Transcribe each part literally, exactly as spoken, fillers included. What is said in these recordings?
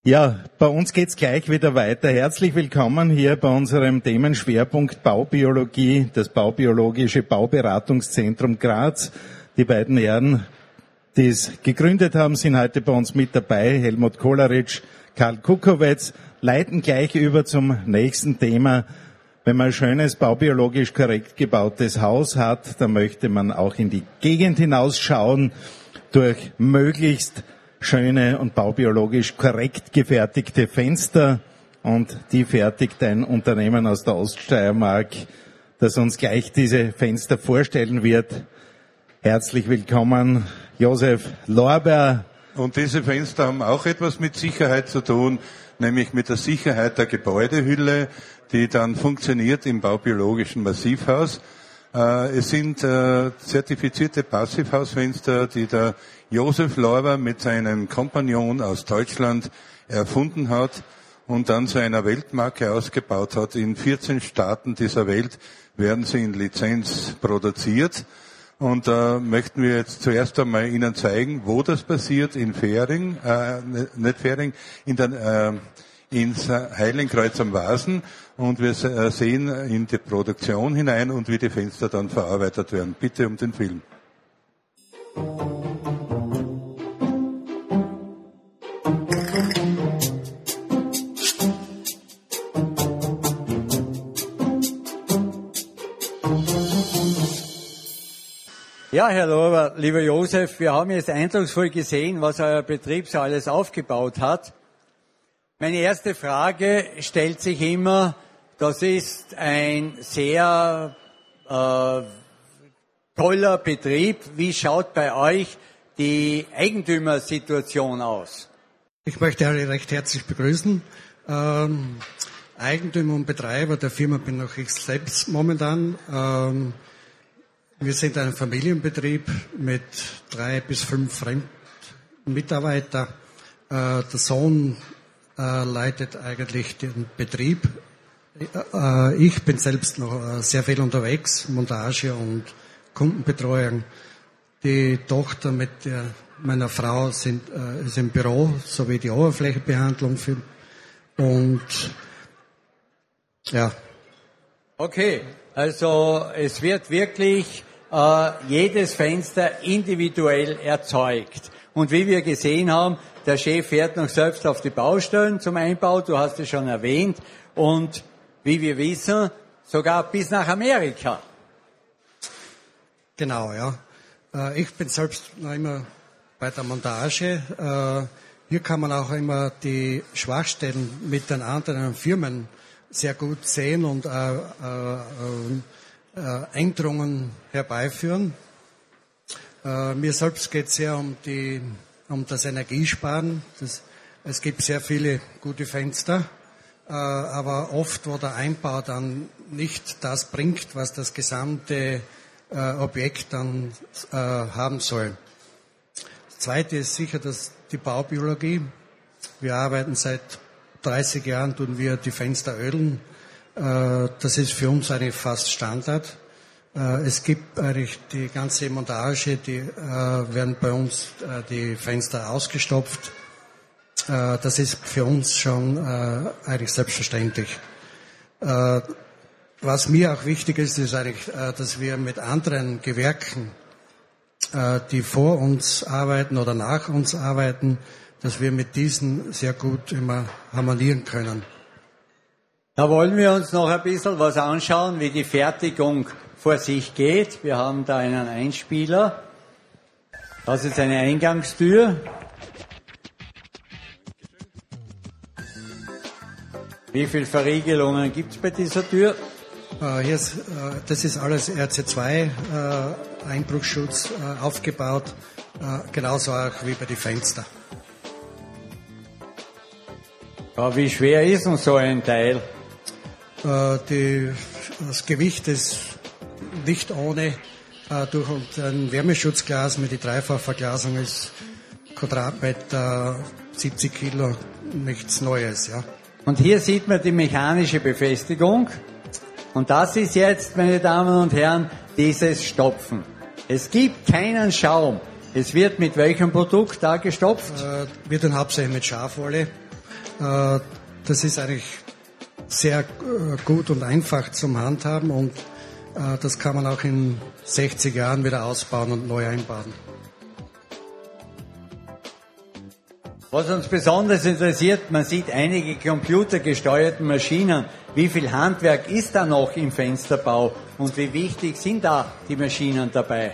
Ja, bei uns geht's gleich wieder weiter. Herzlich willkommen hier bei unserem Themenschwerpunkt Baubiologie, das Baubiologische Bauberatungszentrum Graz. Die beiden Herren, die es gegründet haben, sind heute bei uns mit dabei. Helmut Kolaritsch, Karl Kukowetz, leiten gleich über zum nächsten Thema. Wenn man ein schönes, baubiologisch korrekt gebautes Haus hat, dann möchte man auch in die Gegend hinausschauen, durch möglichst schöne und baubiologisch korrekt gefertigte Fenster. Und die fertigt ein Unternehmen aus der Oststeiermark, das uns gleich diese Fenster vorstellen wird. Herzlich willkommen, Josef Lorber. Und diese Fenster haben auch etwas mit Sicherheit zu tun, nämlich mit der Sicherheit der Gebäudehülle, die dann funktioniert im baubiologischen Massivhaus. Es sind zertifizierte Passivhausfenster, die der Josef Lorber mit seinem Kompagnon aus Deutschland erfunden hat und dann zu einer Weltmarke ausgebaut hat. In vierzehn Staaten dieser Welt werden sie in Lizenz produziert. Und da äh, möchten wir jetzt zuerst einmal Ihnen zeigen, wo das passiert, in Fähring, äh, nicht Fähring, in der, äh, in Heiligenkreuz am Wasen. Und wir äh, sehen in die Produktion hinein und wie die Fenster dann verarbeitet werden. Bitte um den Film. Ja, Herr Lorber, lieber Josef, wir haben jetzt eindrucksvoll gesehen, was euer Betrieb so alles aufgebaut hat. Meine erste Frage stellt sich immer, das ist ein sehr äh, toller Betrieb. Wie schaut bei euch die Eigentümersituation aus? Ich möchte alle recht herzlich begrüßen. Ähm, Eigentümer und Betreiber der Firma bin auch ich selbst momentan. Ähm, Wir sind ein Familienbetrieb mit drei bis fünf Fremdmitarbeitern. Äh, der Sohn äh, leitet eigentlich den Betrieb. Äh, ich bin selbst noch äh, sehr viel unterwegs, Montage und Kundenbetreuung. Die Tochter mit der, meiner Frau sind, äh, ist im Büro, sowie die Oberflächenbehandlung für, und ja. Okay, also es wird wirklich äh, jedes Fenster individuell erzeugt. Und wie wir gesehen haben, der Chef fährt noch selbst auf die Baustellen zum Einbau, du hast es schon erwähnt, und wie wir wissen, sogar bis nach Amerika. Genau, ja. Äh, ich bin selbst noch immer bei der Montage. Äh, hier kann man auch immer die Schwachstellen mit den anderen Firmen sehr gut sehen und äh, äh, äh, Änderungen herbeiführen. Äh, mir selbst geht es sehr um, die, um das Energiesparen. Das, es gibt sehr viele gute Fenster, äh, aber oft, wo der Einbau dann nicht das bringt, was das gesamte äh, Objekt dann äh, haben soll. Das Zweite ist sicher dass die Baubiologie. Wir arbeiten seit dreißig Jahren tun wir die Fenster ölen. Das ist für uns eigentlich fast Standard. Es gibt eigentlich die ganze Montage, die werden bei uns die Fenster ausgestopft. Das ist für uns schon eigentlich selbstverständlich. Was mir auch wichtig ist, ist eigentlich, dass wir mit anderen Gewerken, die vor uns arbeiten oder nach uns arbeiten, dass wir mit diesen sehr gut immer harmonieren können. Da wollen wir uns noch ein bisschen was anschauen, wie die Fertigung vor sich geht. Wir haben da einen Einspieler. Das ist eine Eingangstür. Wie viele Verriegelungen gibt es bei dieser Tür? Uh, hier ist, uh, das ist alles R C zwei uh, Einbruchschutz uh, aufgebaut, uh, genauso auch wie bei den Fenstern. Ja, wie schwer ist denn so ein Teil? Uh, die, das Gewicht ist nicht ohne. Uh, durch ein Wärmeschutzglas mit der Dreifachverglasung ist Quadratmeter siebzig Kilo nichts Neues. Ja. Und hier sieht man die mechanische Befestigung. Und das ist jetzt, meine Damen und Herren, dieses Stopfen. Es gibt keinen Schaum. Es wird mit welchem Produkt da gestopft? Äh, wird dann hauptsächlich mit Schafwolle. Äh, das ist eigentlich sehr äh, gut und einfach zum Handhaben und äh, das kann man auch in sechzig Jahren wieder ausbauen und neu einbauen. Was uns besonders interessiert, man sieht einige computergesteuerten Maschinen. Wie viel Handwerk ist da noch im Fensterbau und wie wichtig sind da die Maschinen dabei?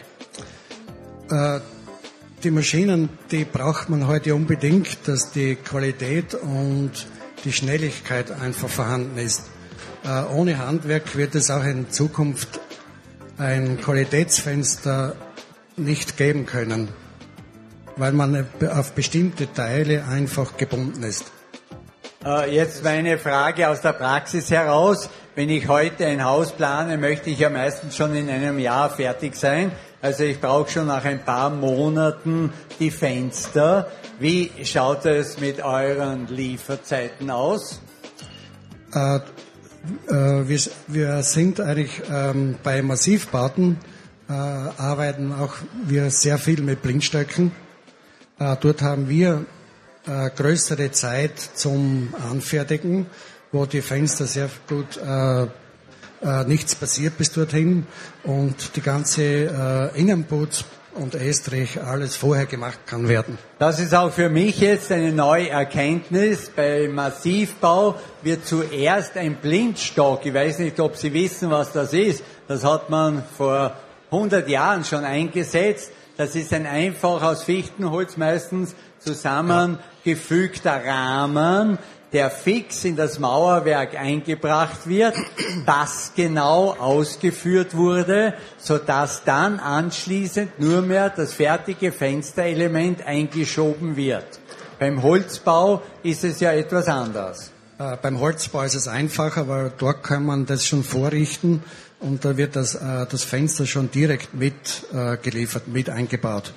Äh, die Maschinen, die braucht man heute unbedingt, dass die Qualität und die Schnelligkeit einfach vorhanden ist. Äh, ohne Handwerk wird es auch in Zukunft ein Qualitätsfenster nicht geben können, weil man auf bestimmte Teile einfach gebunden ist. Äh, jetzt meine Frage aus der Praxis heraus. Wenn ich heute ein Haus plane, möchte ich ja meistens schon in einem Jahr fertig sein. Also ich brauche schon nach ein paar Monaten die Fenster. Wie schaut es mit euren Lieferzeiten aus? Äh, äh, wir, wir sind eigentlich ähm, bei Massivbauten, äh, arbeiten auch wir sehr viel mit Blindstöcken. Äh, dort haben wir äh, größere Zeit zum Anfertigen, wo die Fenster sehr gut äh, äh, nichts passiert bis dorthin und die ganze äh, Innenputz und Estrich alles vorher gemacht kann werden. Das ist auch für mich jetzt eine neue Erkenntnis. Bei Massivbau wird zuerst ein Blindstock, ich weiß nicht, ob Sie wissen, was das ist, das hat man vor hundert Jahren schon eingesetzt. Das ist ein einfach aus Fichtenholz meistens zusammengefügter Rahmen, der fix in das Mauerwerk eingebracht wird, das genau ausgeführt wurde, sodass dann anschließend nur mehr das fertige Fensterelement eingeschoben wird. Beim Holzbau ist es ja etwas anders. Äh, beim Holzbau ist es einfacher, weil dort kann man das schon vorrichten und da wird das, äh, das Fenster schon direkt mit äh, geliefert, mit eingebaut.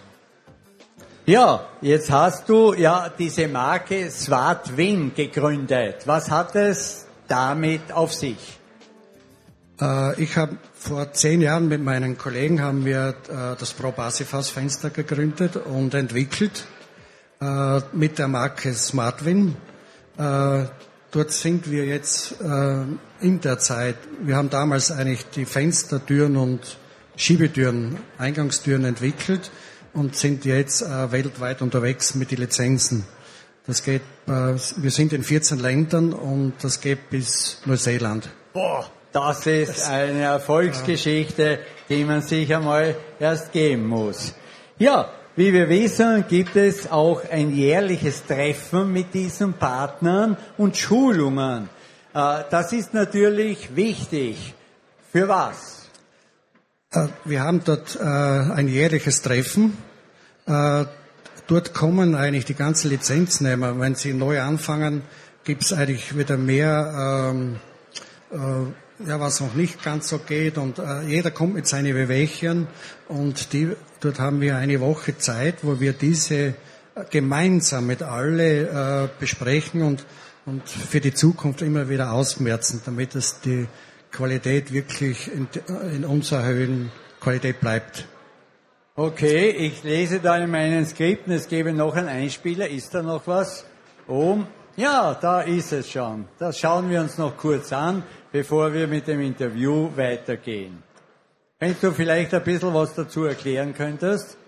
Ja, jetzt hast du ja diese Marke Swartwin gegründet. Was hat es damit auf sich? Äh, ich habe vor zehn Jahren mit meinen Kollegen haben wir äh, das Pro Passivhaus Fenster gegründet und entwickelt äh, mit der Marke Smartwin. Äh, dort sind wir jetzt äh, in der Zeit. Wir haben damals eigentlich die Fenstertüren und Schiebetüren, Eingangstüren entwickelt und sind jetzt äh, weltweit unterwegs mit den Lizenzen. Das geht, äh, wir sind in vierzehn Ländern und das geht bis Neuseeland. Boah, das ist eine Erfolgsgeschichte, die man sich einmal erst geben muss. Ja, wie wir wissen, gibt es auch ein jährliches Treffen mit diesen Partnern und Schulungen. Äh, das ist natürlich wichtig. Für was? Wir haben dort äh, ein jährliches Treffen. Äh, dort kommen eigentlich die ganzen Lizenznehmer. Wenn sie neu anfangen, gibt es eigentlich wieder mehr, ähm, äh, ja, was noch nicht ganz so geht. Und äh, jeder kommt mit seinen Wehwehchen. Und die, dort haben wir eine Woche Zeit, wo wir diese gemeinsam mit alle äh, besprechen und, und für die Zukunft immer wieder ausmerzen, damit es die Qualität wirklich in, in unserer höheren Qualität bleibt. Okay, ich lese da in meinen Skripten, es gäbe noch einen Einspieler. Ist da noch was? Oh, ja, da ist es schon. Das schauen wir uns noch kurz an, bevor wir mit dem Interview weitergehen. Wenn du vielleicht ein bisschen was dazu erklären könntest?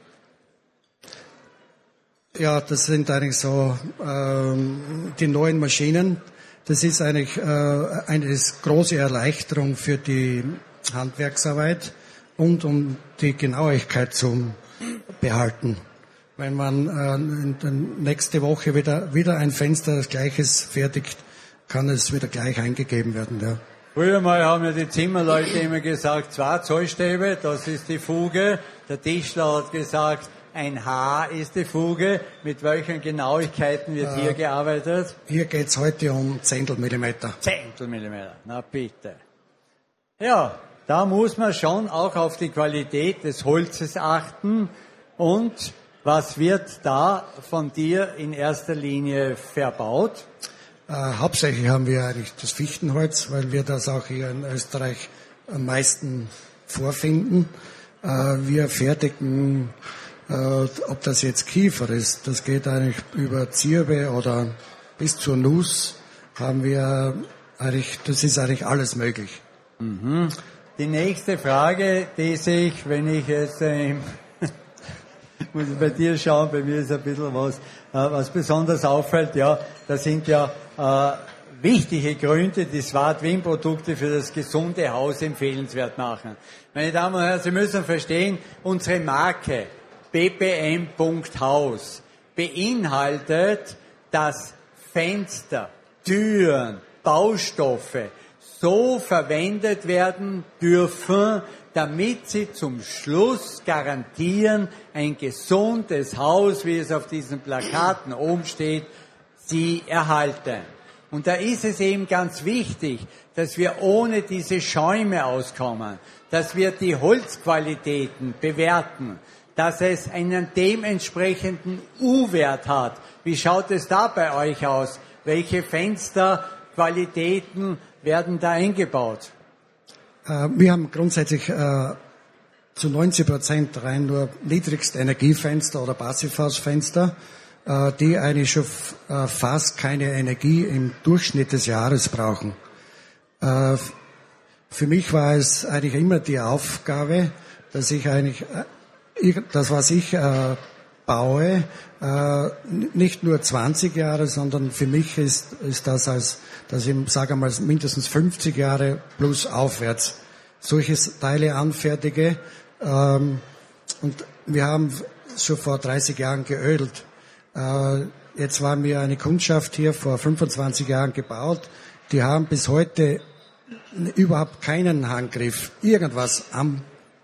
Ja, das sind eigentlich so ähm, die neuen Maschinen. Das ist eigentlich äh, eine große Erleichterung für die Handwerksarbeit und um die Genauigkeit zu behalten. Wenn man äh, in der nächste Woche wieder, wieder ein Fenster das Gleiches fertigt, kann es wieder gleich eingegeben werden. Ja. Früher mal haben ja die Zimmerleute immer gesagt, zwei Zollstäbe, das ist die Fuge. Der Tischler hat gesagt, ein Haar ist die Fuge. Mit welchen Genauigkeiten wird äh, hier gearbeitet? Hier geht's heute um Zehntelmillimeter. Zehntelmillimeter, na bitte. Ja, da muss man schon auch auf die Qualität des Holzes achten. Und was wird da von dir in erster Linie verbaut? Äh, hauptsächlich haben wir eigentlich das Fichtenholz, weil wir das auch hier in Österreich am meisten vorfinden. Äh, wir fertigen Äh, ob das jetzt Kiefer ist, das geht eigentlich über Zirbe oder bis zur Nuss haben wir eigentlich, das ist eigentlich alles möglich. Mhm. Die nächste Frage, die sich, wenn ich jetzt, äh, muss ich bei dir schauen, bei mir ist ein bisschen was, äh, was besonders auffällt, ja, das sind ja äh, wichtige Gründe, die Smart Win Produkte für das gesunde Haus empfehlenswert machen. Meine Damen und Herren, Sie müssen verstehen, unsere Marke B P M Punkt Haus beinhaltet, dass Fenster, Türen, Baustoffe so verwendet werden dürfen, damit sie zum Schluss garantieren, ein gesundes Haus, wie es auf diesen Plakaten oben steht, sie erhalten. Und da ist es eben ganz wichtig, dass wir ohne diese Schäume auskommen, dass wir die Holzqualitäten bewerten, dass es einen dementsprechenden U-Wert hat. Wie schaut es da bei euch aus? Welche Fensterqualitäten werden da eingebaut? Äh, wir haben grundsätzlich äh, zu neunzig Prozent rein nur niedrigste Energiefenster oder Passivhausfenster, äh, die eigentlich schon f- äh, fast keine Energie im Durchschnitt des Jahres brauchen. Äh, für mich war es eigentlich immer die Aufgabe, dass ich eigentlich äh, das, was ich äh, baue, äh, nicht nur zwanzig Jahre, sondern für mich ist, ist das als, dass ich sage mal mindestens fünfzig Jahre plus aufwärts solche Teile anfertige. Ähm, und wir haben schon vor dreißig Jahren geölt. Äh, jetzt war mir eine Kundschaft hier vor fünfundzwanzig Jahren gebaut. Die haben bis heute überhaupt keinen Handgriff, irgendwas am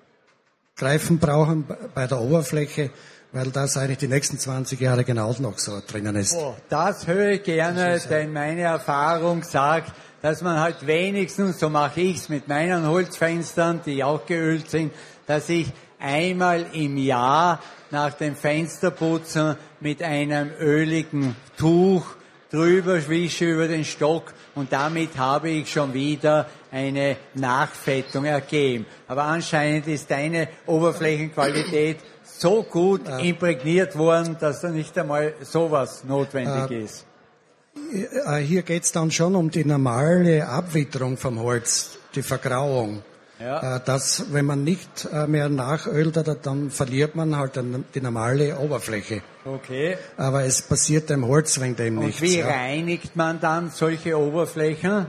Greifen brauchen bei der Oberfläche, weil das eigentlich die nächsten zwanzig Jahre genau noch so drinnen ist. Oh, das höre ich gerne, denn meine Erfahrung sagt, dass man halt wenigstens, so mache ich's mit meinen Holzfenstern, die auch geölt sind, dass ich einmal im Jahr nach dem Fensterputzen mit einem öligen Tuch drüber wische über den Stock und damit habe ich schon wieder eine Nachfettung ergeben. Aber anscheinend ist deine Oberflächenqualität so gut äh, imprägniert worden, dass da nicht einmal sowas notwendig äh, ist. Hier geht's dann schon um die normale Abwitterung vom Holz, die Vergrauung. Ja. Äh, das, wenn man nicht mehr nachölt, dann verliert man halt die normale Oberfläche. Okay. Aber es passiert dem Holz wegen dem nichts. Und wie ja. reinigt man dann solche Oberflächen?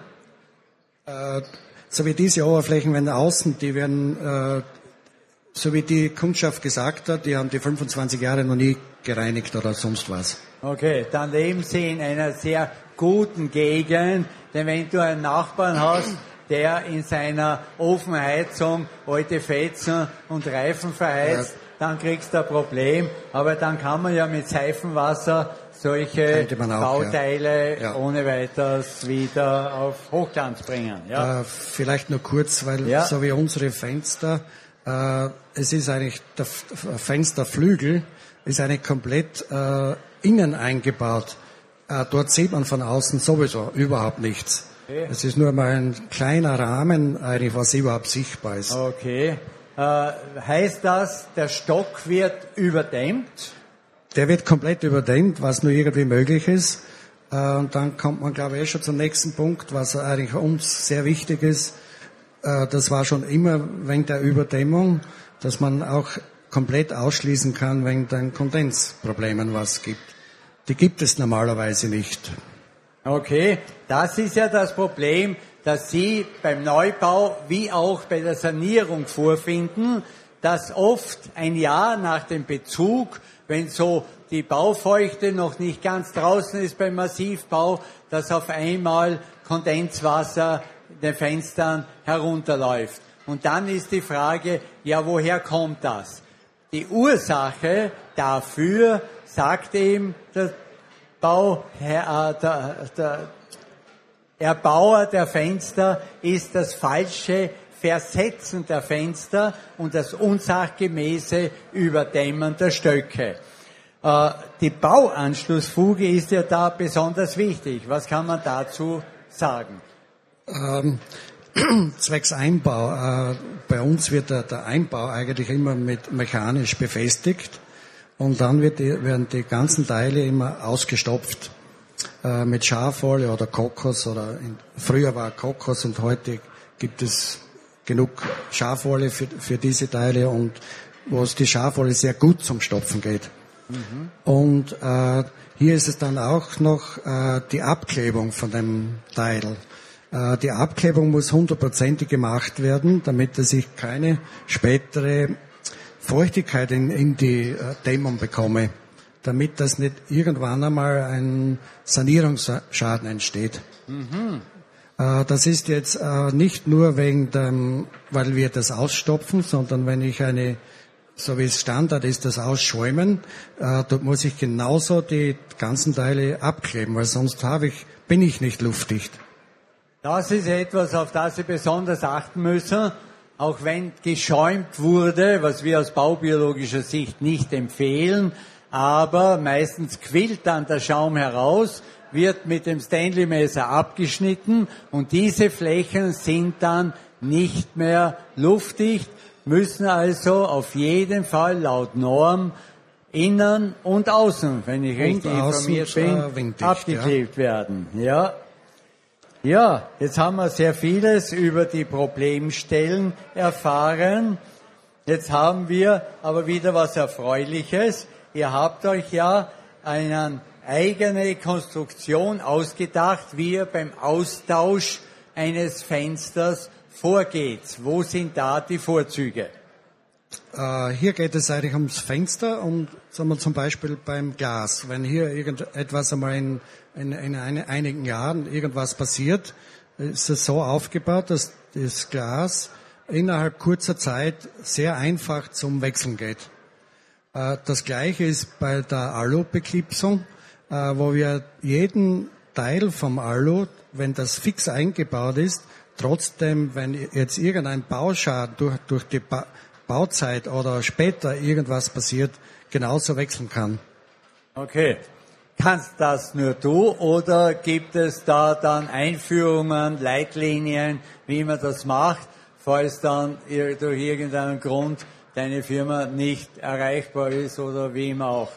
Äh, so wie diese Oberflächen, wenn außen, die werden, äh, so wie die Kundschaft gesagt hat, die haben die fünfundzwanzig Jahre noch nie gereinigt oder sonst was. Okay, dann leben Sie in einer sehr guten Gegend, denn wenn du einen Nachbarn hast, der in seiner Ofenheizung alte Fetzen und Reifen verheizt, ja. dann kriegst du ein Problem. Aber dann kann man ja mit Seifenwasser solche auch, Bauteile ja. Ja. ohne weiteres wieder auf Hochglanz bringen. Ja? Äh, vielleicht nur kurz, weil ja. so wie unsere Fenster, äh, es ist eigentlich, der Fensterflügel ist eigentlich komplett äh, innen eingebaut. Äh, dort sieht man von außen sowieso überhaupt nichts. Okay. Es ist nur mal ein kleiner Rahmen, eigentlich, was überhaupt sichtbar ist. Okay. Äh, heißt das, der Stock wird überdämmt? Der wird komplett überdämmt, was nur irgendwie möglich ist. Äh, und dann kommt man, glaube ich, eh schon zum nächsten Punkt, was eigentlich uns sehr wichtig ist. Äh, das war schon immer wegen der Überdämmung, dass man auch komplett ausschließen kann wegen den Kondensproblemen, was es gibt. Die gibt es normalerweise nicht. Okay, das ist ja das Problem, dass Sie beim Neubau wie auch bei der Sanierung vorfinden, dass oft ein Jahr nach dem Bezug, wenn so die Baufeuchte noch nicht ganz draußen ist beim Massivbau, dass auf einmal Kondenswasser den Fenstern herunterläuft. Und dann ist die Frage, ja, woher kommt das? Die Ursache dafür, sagt eben der Bauherr, äh, der, der Erbauer der Fenster, ist das falsche Versetzen der Fenster und das unsachgemäße Überdämmen der Stöcke. Äh, die Bauanschlussfuge ist ja da besonders wichtig. Was kann man dazu sagen? Ähm, zwecks Einbau. Äh, bei uns wird der, der Einbau eigentlich immer mit mechanisch befestigt und dann wird die, werden die ganzen Teile immer ausgestopft. äh, mit Schafwolle oder Kokos oder in, früher war Kokos und heute gibt es genug Schafwolle für, für diese Teile und wo es die Schafwolle sehr gut zum Stopfen geht. Mhm. Und äh, hier ist es dann auch noch äh, die Abklebung von dem Teil. Äh, die Abklebung muss hundertprozentig gemacht werden, damit dass ich keine spätere Feuchtigkeit in, in die äh, Dämmung bekomme, damit das nicht irgendwann einmal ein Sanierungsschaden entsteht. Mhm. Äh, das ist jetzt äh, nicht nur wegen dem, weil wir das ausstopfen, sondern wenn ich eine, so wie es Standard ist, das Ausschäumen, äh, dort muss ich genauso die ganzen Teile abkleben, weil sonst habe ich, bin ich nicht luftdicht. Das ist etwas, auf das Sie besonders achten müssen. Auch wenn geschäumt wurde, was wir aus baubiologischer Sicht nicht empfehlen, aber meistens quillt dann der Schaum heraus, wird mit dem Stanley-Messer abgeschnitten und diese Flächen sind dann nicht mehr luftdicht, müssen also auf jeden Fall laut Norm innen und außen, wenn ich richtig informiert bin, abgeklebt werden. Ja. Ja, jetzt haben wir sehr vieles über die Problemstellen erfahren. Jetzt haben wir aber wieder was Erfreuliches. Ihr habt euch ja eine eigene Konstruktion ausgedacht, wie ihr beim Austausch eines Fensters vorgeht. Wo sind da die Vorzüge? Äh, hier geht es eigentlich ums Fenster und sagen wir zum Beispiel beim Glas. Wenn hier irgendetwas einmal in, in, in eine, einigen Jahren irgendwas passiert, ist es so aufgebaut, dass das Glas innerhalb kurzer Zeit sehr einfach zum Wechseln geht. Äh, das Gleiche ist bei der Alu-Beklipsung, äh, wo wir jeden Teil vom Alu, wenn das fix eingebaut ist, trotzdem, wenn jetzt irgendein Bauschaden durch, durch die ba- Bauzeit oder später irgendwas passiert, genauso wechseln kann. Okay. Kannst das nur du oder gibt es da dann Einführungen, Leitlinien, wie man das macht, falls dann durch irgendeinen Grund deine Firma nicht erreichbar ist oder wie immer auch?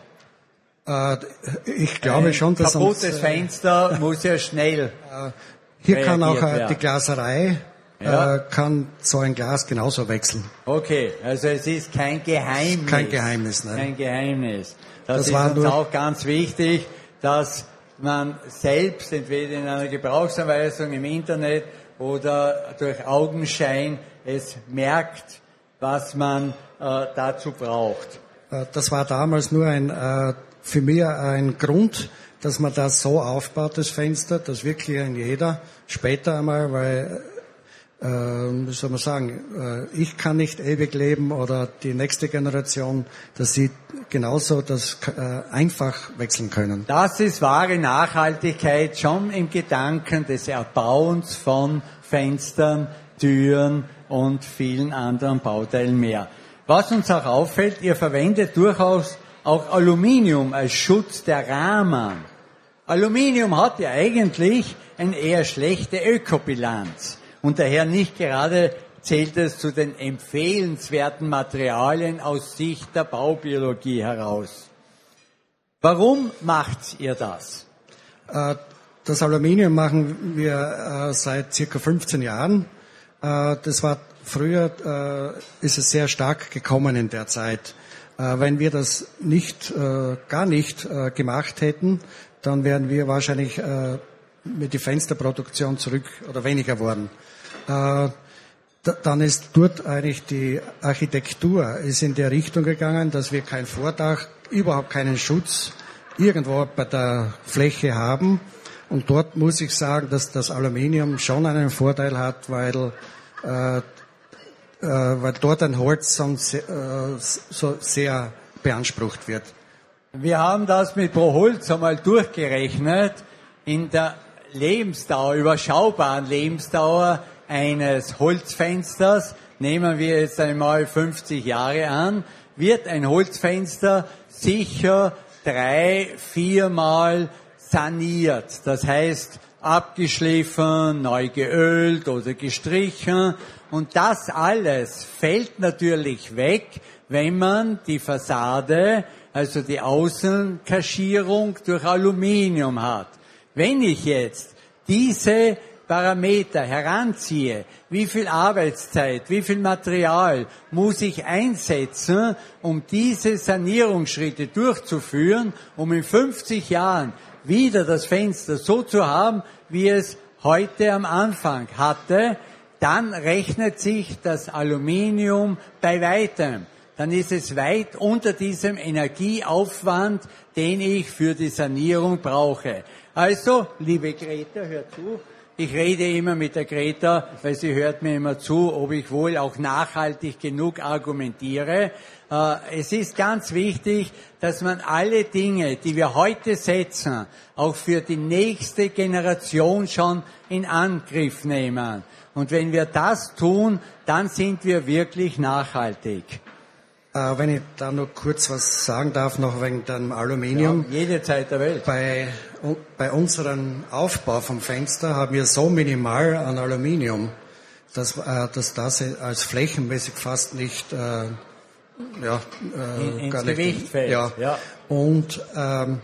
Äh, ich glaube Ein schon, dass kaputtes uns, äh, Fenster muss ja schnell äh, hier kann auch äh, werden. Die Glaserei Ja. äh, kann so ein Glas genauso wechseln. Okay, also es ist kein Geheimnis. Kein Geheimnis, nein. Kein Geheimnis. Das, Das ist war uns nur- auch ganz wichtig, dass man selbst entweder in einer Gebrauchsanweisung im Internet oder durch Augenschein es merkt, was man äh, dazu braucht. Äh, das war damals nur ein, äh, für mich ein Grund, dass man das so aufbaut, das Fenster, dass wirklich ein jeder später einmal, weil äh, wie soll man sagen, äh, ich kann nicht ewig leben oder die nächste Generation, dass sie genauso das äh, einfach wechseln können. Das ist wahre Nachhaltigkeit, schon im Gedanken des Erbauens von Fenstern, Türen und vielen anderen Bauteilen mehr. Was uns auch auffällt, ihr verwendet durchaus auch Aluminium als Schutz der Rahmen. Aluminium hat ja eigentlich eine eher schlechte Ökobilanz und daher nicht gerade zählt es zu den empfehlenswerten Materialien aus Sicht der Baubiologie heraus. Warum macht ihr das? Äh, das Aluminium machen wir äh, seit circa fünfzehn Jahren. Äh, das war früher, äh, ist es sehr stark gekommen in der Zeit. Äh, wenn wir das nicht, äh, gar nicht äh, gemacht hätten, dann wären wir wahrscheinlich äh, mit der Fensterproduktion zurück oder weniger worden. Äh, d- dann ist dort eigentlich die Architektur ist in der Richtung gegangen, dass wir kein Vordach, überhaupt keinen Schutz irgendwo bei der Fläche haben. Und dort muss ich sagen, dass das Aluminium schon einen Vorteil hat, weil, äh, äh, weil dort ein Holz so, äh, so sehr beansprucht wird. Wir haben das mit pro Holz einmal durchgerechnet. In der Lebensdauer, überschaubaren Lebensdauer eines Holzfensters, nehmen wir jetzt einmal fünfzig Jahre an, wird ein Holzfenster sicher drei, viermal saniert. Das heißt, abgeschliffen, neu geölt oder gestrichen. Und das alles fällt natürlich weg, wenn man die Fassade, also die Außenkaschierung durch Aluminium hat. Wenn ich jetzt diese Parameter heranziehe, wie viel Arbeitszeit, wie viel Material muss ich einsetzen, um diese Sanierungsschritte durchzuführen, um in fünfzig Jahren wieder das Fenster so zu haben, wie es heute am Anfang hatte, dann rechnet sich das Aluminium bei weitem. Dann ist es weit unter diesem Energieaufwand, den ich für die Sanierung brauche. Also, liebe Greta, hör zu. Ich rede immer mit der Greta, weil sie hört mir immer zu, ob ich wohl auch nachhaltig genug argumentiere. Es ist ganz wichtig, dass man alle Dinge, die wir heute setzen, auch für die nächste Generation schon in Angriff nehmen. Und wenn wir das tun, dann sind wir wirklich nachhaltig. Äh, wenn ich da noch kurz was sagen darf, noch wegen dem Aluminium. Ja, jede Zeit der Welt. Bei, bei unserem Aufbau vom Fenster haben wir so minimal an Aluminium, dass, äh, dass das als flächenmäßig fast nicht, äh, ja, äh, in, ins gar Gewicht nicht, fällt. Ja. Ja. Und ähm,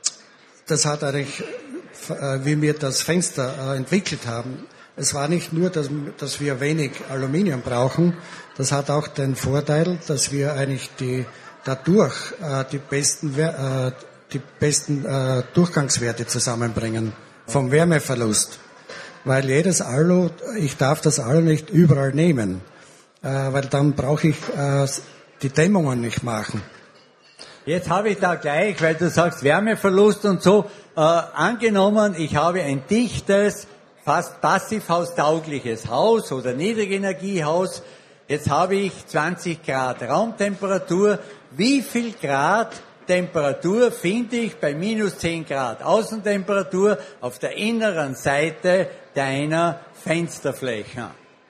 das hat eigentlich, äh, wie wir das Fenster äh, entwickelt haben, es war nicht nur, dass, dass wir wenig Aluminium brauchen, das hat auch den Vorteil, dass wir eigentlich die, dadurch äh, die besten, äh, die besten äh, Durchgangswerte zusammenbringen vom Wärmeverlust. Weil jedes Alu, ich darf das Alu nicht überall nehmen, äh, weil dann brauche ich äh, die Dämmungen nicht machen. Jetzt habe ich da gleich, weil du sagst Wärmeverlust und so, äh, angenommen, ich habe ein dichtes, fast passivhaustaugliches Haus oder Niedrigenergiehaus. Jetzt habe ich zwanzig Grad Raumtemperatur. Wie viel Grad Temperatur finde ich bei minus zehn Grad Außentemperatur auf der inneren Seite deiner Fensterflächen?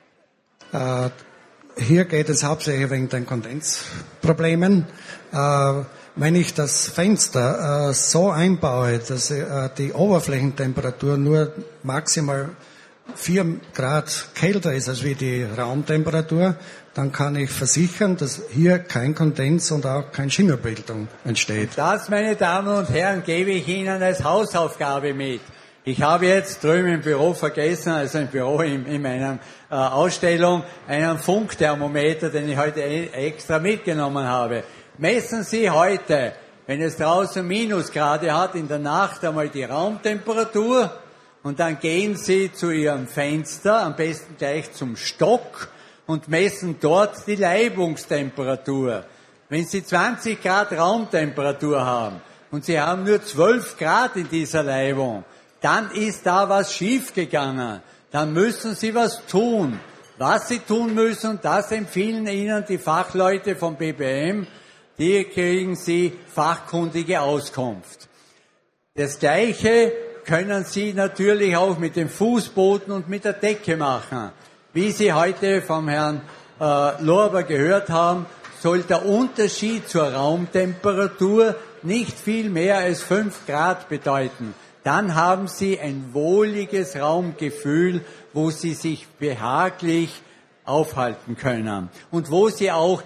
Äh, hier geht es hauptsächlich wegen den Kondensproblemen. Äh, wenn ich das Fenster äh, so einbaue, dass äh, die Oberflächentemperatur nur maximal vier Grad kälter ist als wie die Raumtemperatur, dann kann ich versichern, dass hier kein Kondens und auch keine Schimmelbildung entsteht. Das, meine Damen und Herren, gebe ich Ihnen als Hausaufgabe mit. Ich habe jetzt drüben im Büro vergessen, also im Büro in, in meiner äh, Ausstellung, einen Funkthermometer, den ich heute extra mitgenommen habe. Messen Sie heute, wenn es draußen Minusgrade hat, in der Nacht einmal die Raumtemperatur und dann gehen Sie zu Ihrem Fenster, am besten gleich zum Stock und messen dort die Leibungstemperatur. Wenn Sie zwanzig Grad Raumtemperatur haben und Sie haben nur zwölf Grad in dieser Leibung, dann ist da was schiefgegangen. Dann müssen Sie was tun. Was Sie tun müssen, das empfehlen Ihnen die Fachleute vom B B M. Die kriegen Sie fachkundige Auskunft. Das Gleiche können Sie natürlich auch mit dem Fußboden und mit der Decke machen. Wie Sie heute vom Herrn äh, Lorber gehört haben, soll der Unterschied zur Raumtemperatur nicht viel mehr als fünf Grad bedeuten. Dann haben Sie ein wohliges Raumgefühl, wo Sie sich behaglich aufhalten können und wo Sie auch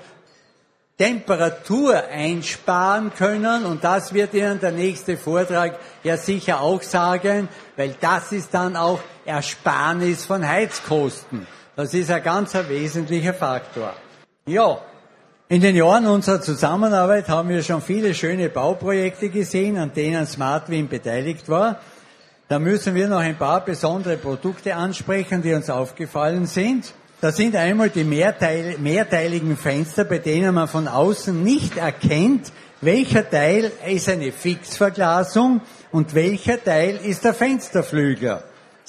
Temperatur einsparen können, und das wird Ihnen der nächste Vortrag ja sicher auch sagen, weil das ist dann auch Ersparnis von Heizkosten. Das ist ein ganz ein wesentlicher Faktor. Ja, in den Jahren unserer Zusammenarbeit haben wir schon viele schöne Bauprojekte gesehen, an denen SmartWin beteiligt war. Da müssen wir noch ein paar besondere Produkte ansprechen, die uns aufgefallen sind. Das sind einmal die mehrteil, mehrteiligen Fenster, bei denen man von außen nicht erkennt, welcher Teil ist eine Fixverglasung und welcher Teil ist der Fensterflügel.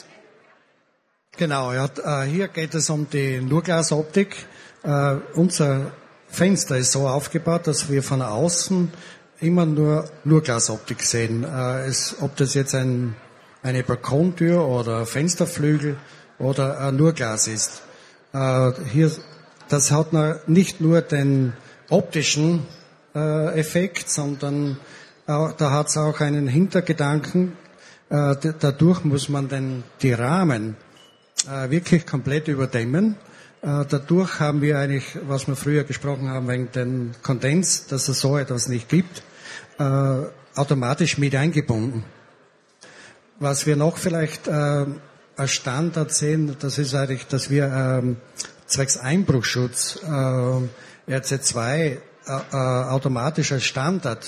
Genau, ja, hier geht es um die Nurglasoptik. Uh, unser Fenster ist so aufgebaut, dass wir von außen immer nur Nurglasoptik sehen. Uh, es, ob das jetzt ein, eine Balkontür oder Fensterflügel oder uh, Nurglas ist. Uh, hier, das hat nicht nur den optischen uh, Effekt, sondern uh, da hat es auch einen Hintergedanken. Uh, d- dadurch muss man den, die Rahmen uh, wirklich komplett überdämmen. Uh, dadurch haben wir eigentlich, was wir früher gesprochen haben, wegen den Kondens, dass es so etwas nicht gibt, uh, automatisch mit eingebunden. was wir noch vielleicht äh, als Standard sehen, das ist eigentlich, dass wir ähm, zwecks Einbruchschutz äh, R Z zwei äh, äh, automatisch als Standard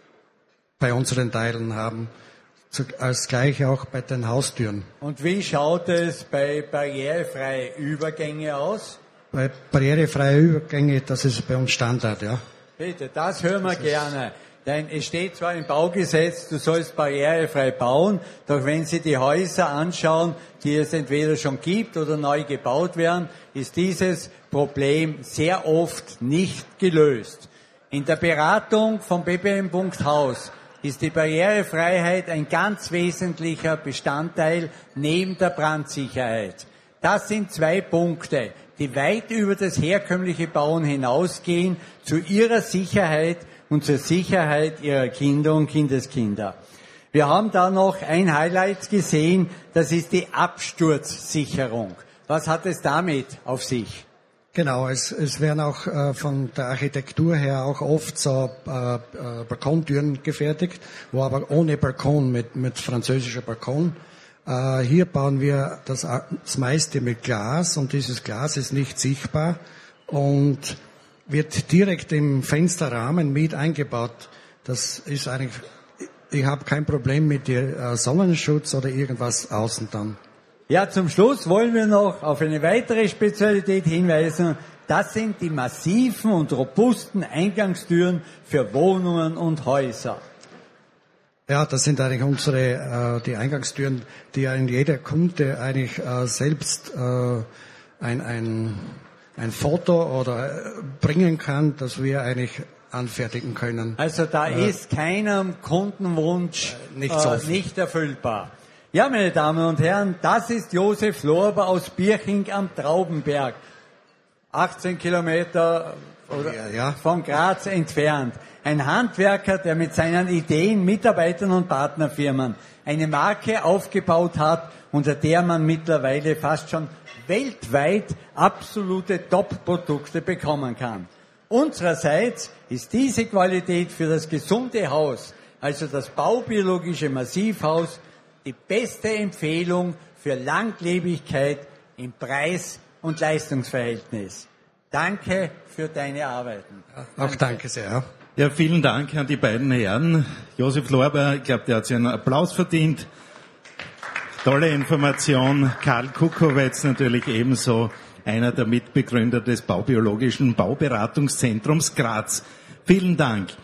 bei unseren Teilen haben, zu, als gleich auch bei den Haustüren. Und wie schaut es bei barrierefreien Übergängen aus? Bei barrierefreie Übergänge, das ist bei uns Standard, ja. Bitte, das hören wir gerne. Denn es steht zwar im Baugesetz, du sollst barrierefrei bauen, doch wenn Sie die Häuser anschauen, die es entweder schon gibt oder neu gebaut werden, ist dieses Problem sehr oft nicht gelöst. In der Beratung von B B M Haus ist die Barrierefreiheit ein ganz wesentlicher Bestandteil neben der Brandsicherheit. Das sind zwei Punkte, die weit über das herkömmliche Bauen hinausgehen, zu ihrer Sicherheit und zur Sicherheit ihrer Kinder und Kindeskinder. Wir haben da noch ein Highlight gesehen, das ist die Absturzsicherung. Was hat es damit auf sich? Genau, es, es werden auch äh, von der Architektur her auch oft so äh, äh, Balkontüren gefertigt, wo aber ohne Balkon, mit, mit französischer Balkon. Äh, hier bauen wir das, das meiste mit Glas und dieses Glas ist nicht sichtbar und wird direkt im Fensterrahmen mit eingebaut. Das ist eigentlich, ich habe kein Problem mit der Sonnenschutz oder irgendwas außen dann. Ja, zum Schluss wollen wir noch auf eine weitere Spezialität hinweisen. Das sind die massiven und robusten Eingangstüren für Wohnungen und Häuser. Ja, das sind eigentlich unsere, äh, die Eingangstüren, die ein jeder Kunde eigentlich äh, selbst äh, ein, ein ein Foto oder bringen kann, das wir eigentlich anfertigen können. Also da äh, ist keinem Kundenwunsch äh, nicht, so äh, nicht erfüllbar. Ja, meine Damen und Herren, das ist Josef Lorber aus Birching am Traubenberg. achtzehn Kilometer oder ja, ja. von Graz entfernt. Ein Handwerker, der mit seinen Ideen, Mitarbeitern und Partnerfirmen eine Marke aufgebaut hat, unter der man mittlerweile fast schon weltweit absolute Top-Produkte bekommen kann. Unsererseits ist diese Qualität für das gesunde Haus, also das baubiologische Massivhaus, die beste Empfehlung für Langlebigkeit im Preis- und Leistungsverhältnis. Danke für deine Arbeiten. Ja, auch danke, danke sehr. Ja, vielen Dank an die beiden Herren. Josef Lorber, ich glaube, der hat sich einen Applaus verdient. Tolle Information. Karl Kukowitz natürlich ebenso, einer der Mitbegründer des Baubiologischen Bauberatungszentrums Graz. Vielen Dank.